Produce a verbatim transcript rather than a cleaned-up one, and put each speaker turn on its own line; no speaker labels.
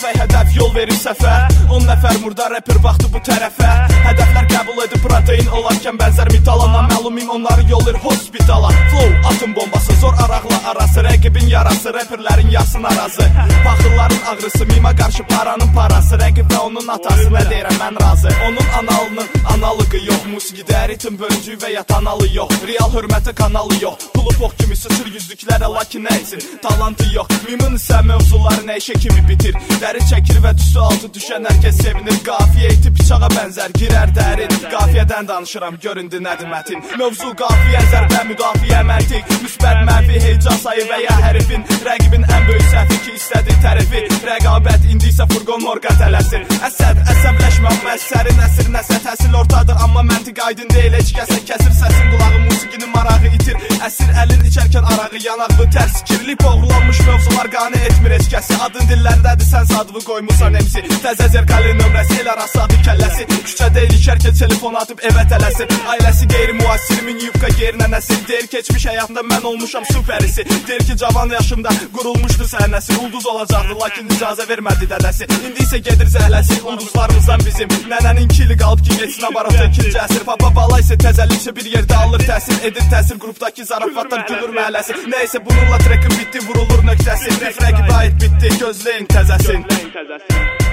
və hədəf yol verir səfər. On nəfər murda rapper baxdı bu tərəfə. Hədəflər qəbul edib protein olarkən bənzər metala. Məlumim onları yollayır hospitala. Flow atım bombası zor araqla arası. Rəqibin yarası rapperlərin yasın arazı. Baxırların ağrısı mima qarşı paranın parası. Rəqib və onun atası nə deyirəm mən razı. Onun analının analıqı yox. Musiqidə ritim bölüncü və ya tanalı yox. Real hörmətə kanalı yox. Pulu pox kimi sıçır yüzlüklərə lakin nə etsin. Talantı yox. Mimin isə mövzuları nəşə kimi bitir. Dəri çəkir və tüstü altı düşən hər kəs sevinir. Qafiyə iti bıçağa bənzər girər dərin. Qafiyədən danışıram göründü nədir mətin. Mövzu qafiyə zərbə müdafiə məntiq. Müsbət mənfi heyecan sayı və ya hərifin. Rəqibin ən böyük səhvi ki istədi tərifi. Rəqabət indi isə furqon morqa tələsin. Əsəd əsəbləşmə amma əsərin əsir nəsə təhsil ortadır. Amma məntiq aydın deyil heç kəsə kəsir səsin qulağı. Musiqinin marağı itir. Əsir əlin içərkən arağı yanaqlı tərs. Kirlip oğurlanmış mövzular qane etmir heç kəsi. Adın dillərdədir sən sadvı qoymusan emsi. Təzə zərqəli nömrəsi el arası adı kəlləsi. Küçədə ilişərkən telefon atıb evə tələsin. Ailəsi qeyri-müasir min yubqa yerinə nəsil. Deyir keçmiş həyatında mən olmuşam süpərisi. Deyir ki cavan yaşımda qurulmuşdu səhnəsi. Ulduz olacaqdı lakin icazə vermədi dədəsi. İndi isə gedir zəhləsi ulduzlarımızdan bizim. Nənənin kili qalıb ki geçsin abarata ikinci əsir. Papa bala isə təzəllikçə bir yerdə alır təsir. Edir təsir qrupdakı zarafatlar gülür məhəlləsi. Nəysə bununla trekin bitdi vurulur nöqtəsi. Rif rəqibə aid bitdi gözləyin təzəsin.